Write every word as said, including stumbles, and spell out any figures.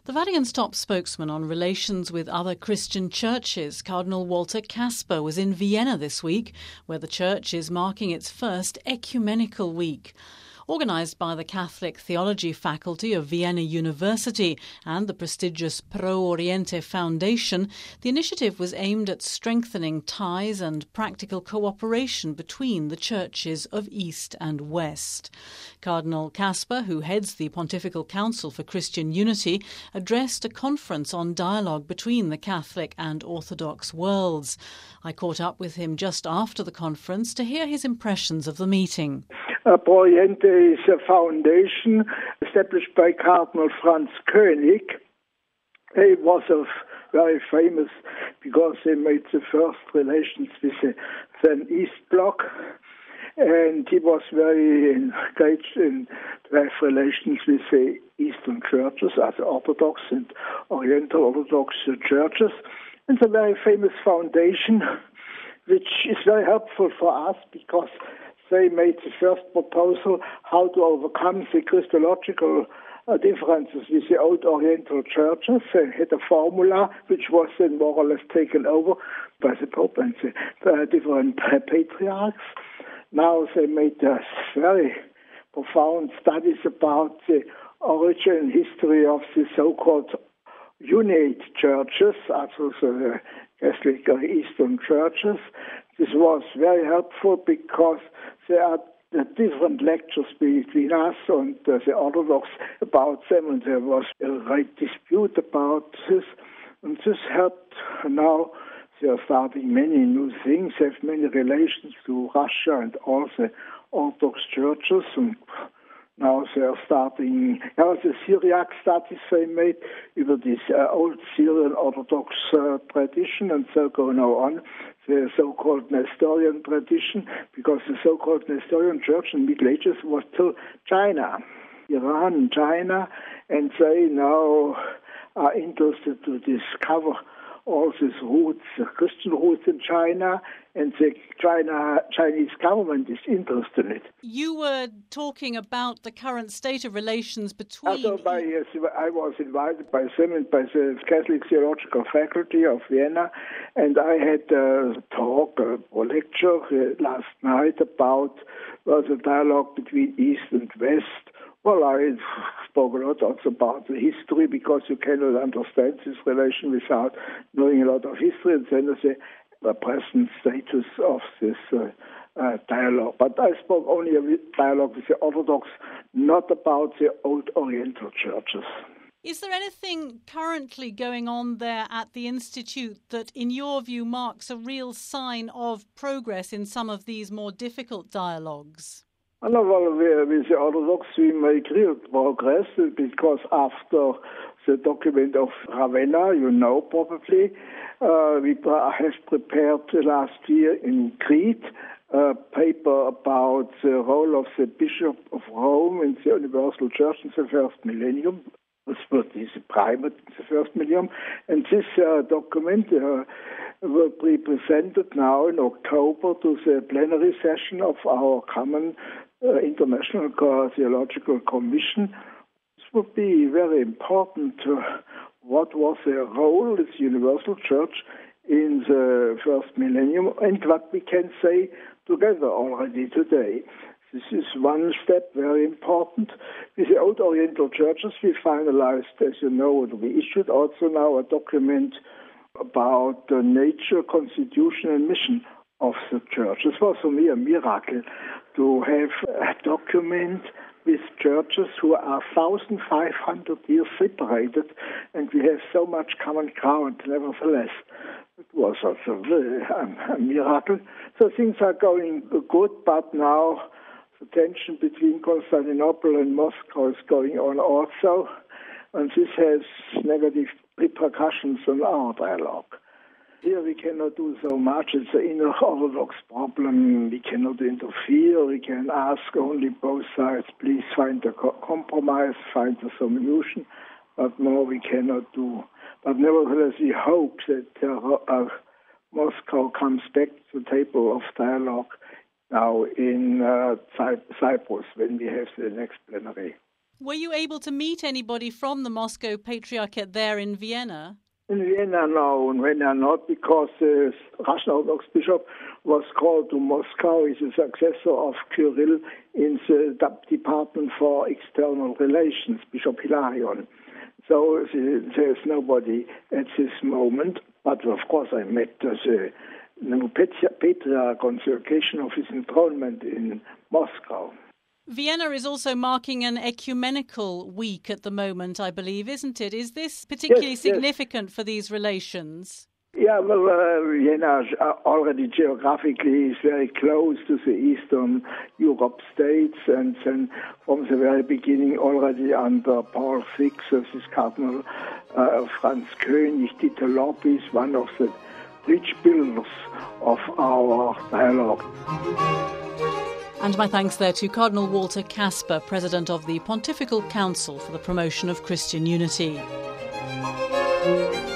The Vatican's top spokesman on relations with other Christian churches, Cardinal Walter Kasper, was in Vienna this week, where the church is marking its first ecumenical week. Organised by the Catholic Theology Faculty of Vienna University and the prestigious Pro Oriente Foundation, the initiative was aimed at strengthening ties and practical cooperation between the churches of East and West. Cardinal Kasper, who heads the Pontifical Council for Christian Unity, addressed a conference on dialogue between the Catholic and Orthodox worlds. I caught up with him just after the conference to hear his impressions of the meeting. Uh, Pro Oriente is a foundation established by Cardinal Franz König. He was a very famous because they made the first relations with the then East Bloc, and he was very engaged in to have relations with the Eastern churches, as Orthodox and Oriental Orthodox churches. It's a very famous foundation, which is very helpful for us because they made the first proposal how to overcome the Christological uh, differences with the old Oriental churches. They had a formula which was then more or less taken over by the Pope and the uh, different uh, patriarchs. Now they made uh, very profound studies about the origin and history of the so-called unate churches, also the Catholic or Eastern churches. This was very helpful because there are the different lectures between us and uh, the Orthodox about them, and there was a great dispute about this. And this helped. Now they are starting many new things, have many relations to Russia and all the Orthodox churches, and now they are starting, yeah, the Syriac studies they made over this uh, old Syrian Orthodox uh, tradition, and so go now on, the so-called Nestorian tradition, because the so-called Nestorian church in the Middle Ages was till China, Iran and China, and they now are interested to discover all these roots, the Christian roots in China, and the China Chinese government is interested in it. You were talking about the current state of relations between... Also by, yes, I was invited by them and by the Catholic Theological Faculty of Vienna, and I had a talk, a lecture uh, last night about uh, the dialogue between East and West. Well, I spoke a lot also about the history because you cannot understand this relation without knowing a lot of history and then the, the present status of this uh, uh, dialogue. But I spoke only of dialogue with the Orthodox, not about the old Oriental churches. Is there anything currently going on there at the Institute that, in your view, marks a real sign of progress in some of these more difficult dialogues? No, well, with the Orthodox we make real progress because after the document of Ravenna, you know probably, uh, we have prepared last year in Crete a paper about the role of the Bishop of Rome in the Universal Church in the first millennium. This was the primate in the first millennium. And this uh, document uh, will be presented now in October to the plenary session of our common Uh, International Theological Commission. This would be very important. Uh, what was their role as Universal Church in the first millennium and what we can say together already today. This is one step very important. With the old Oriental churches, we finalized, as you know, we issued also now a document about the nature, constitution, and mission of the church. This was for me a miracle to have a document with churches who are one thousand five hundred years separated, and we have so much common ground, nevertheless. It was also a, a miracle. So things are going good, but now the tension between Constantinople and Moscow is going on also, and this has negative repercussions on our dialogue. Here we cannot do so much. It's an inner Orthodox problem. We cannot interfere. We can ask only both sides, please find a co- compromise, find a solution. But more we cannot do. But nevertheless, we hope that uh, uh, Moscow comes back to the table of dialogue now in uh, Cy- Cyprus when we have the next plenary. Were you able to meet anybody from the Moscow Patriarchate there in Vienna? In Vienna, no, in Vienna not, because the Russian Orthodox bishop was called to Moscow. He's a successor of Kirill in the Department for External Relations, Bishop Hilarion. So there's nobody at this moment. But of course I met the new Patriarch on the occasion of his enthronement in Moscow. Vienna is also marking an ecumenical week at the moment, I believe, isn't it? Is this particularly yes, significant yes. for these relations? Yeah, well, uh, Vienna already geographically is very close to the Eastern Europe states, and then from the very beginning, already under Paul the Sixth, this is Cardinal uh, Franz König, Dieter Lorbis, one of the bridge builders of our dialogue. And my thanks there to Cardinal Walter Kasper, President of the Pontifical Council for the Promotion of Christian Unity.